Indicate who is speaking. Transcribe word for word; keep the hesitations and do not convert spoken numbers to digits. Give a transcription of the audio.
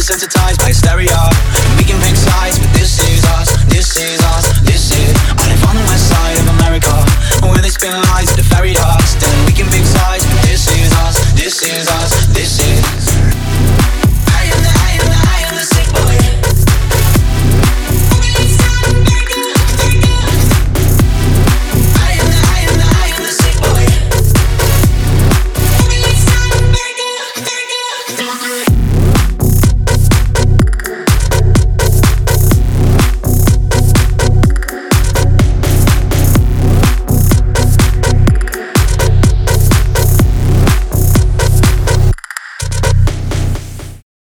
Speaker 1: desensitized by hysteria. We can pick sides, but this is us, this is us, this is. I live on the west side of America, where they spin lies at the ferry.